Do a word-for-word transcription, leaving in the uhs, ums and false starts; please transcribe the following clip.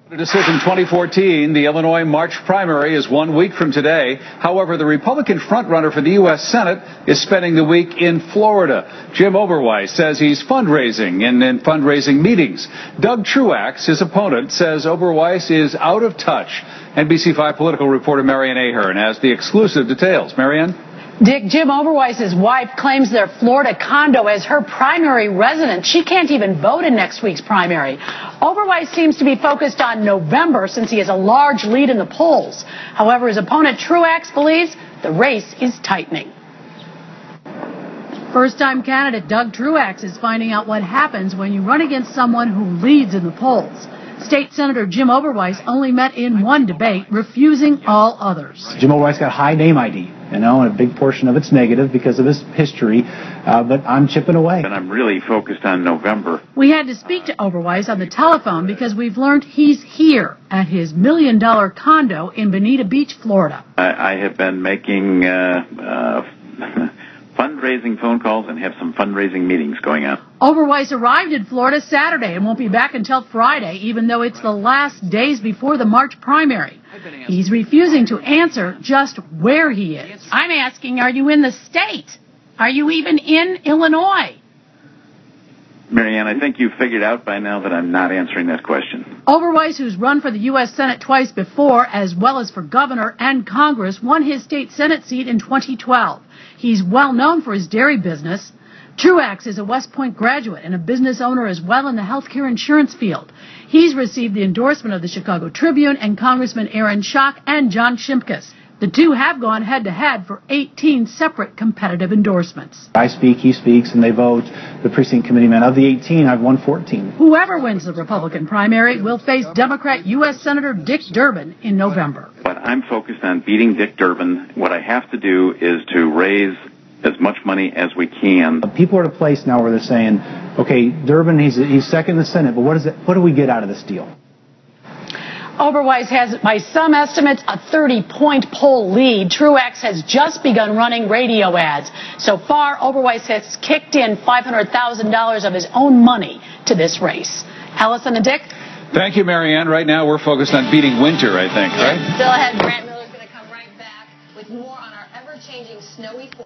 A decision twenty fourteen, the Illinois March primary is one week from today. However, the Republican frontrunner for the U S Senate is spending the week in Florida. Jim Oberweis says he's fundraising and in fundraising meetings. Doug Truax, his opponent, says Oberweis is out of touch. N B C five political reporter Marianne Ahern has the exclusive details. Marianne? Dick, Jim Oberweis' wife claims their Florida condo as her primary residence. She can't even vote in next week's primary. Oberweis seems to be focused on November since he has a large lead in the polls. However, his opponent Truax believes the race is tightening. First-time candidate Doug Truax is finding out what happens when you run against someone who leads in the polls. State Senator Jim Oberweis only met in one debate, refusing all others. Jim Oberweis got high name I D, you know, and a big portion of it's negative because of his history, uh, but I'm chipping away. And I'm really focused on November. We had to speak to Oberweis on the telephone because we've learned he's here at his million-dollar condo in Bonita Beach, Florida. I, I have been making uh, uh, fundraising phone calls and have some fundraising meetings going on. Oberweis arrived in Florida Saturday and won't be back until Friday, even though it's the last days before the March primary. He's refusing to answer just where he is. I'm asking, are you in the state? Are you even in Illinois? Marianne, I think you've figured out by now that I'm not answering that question. Oberweis, who's run for the U S Senate twice before, as well as for governor and Congress, won his state Senate seat in twenty twelve. He's well known for his dairy business. Truax is a West Point graduate and a business owner as well in the healthcare insurance field. He's received the endorsement of the Chicago Tribune and Congressman Aaron Schock and John Shimkus. The two have gone head-to-head for eighteen separate competitive endorsements. I speak, he speaks, and they vote. The precinct committeeman of the eighteen, I've won fourteen. Whoever wins the Republican primary will face Democrat U S Senator Dick Durbin in November. But I'm focused on beating Dick Durbin. What I have to do is to raise as much money as we can. People are at a place now where they're saying, okay, Durbin, he's, he's second in the Senate, but what is it? What do we get out of this deal? Oberweis has, by some estimates, a thirty-point poll lead. Truax has just begun running radio ads. So far, Oberweis has kicked in five hundred thousand dollars of his own money to this race. Allison and Dick? Thank you, Marianne. Right now, we're focused on beating winter, I think, right? Still ahead, Grant Miller's going to come right back with more on our ever-changing snowy...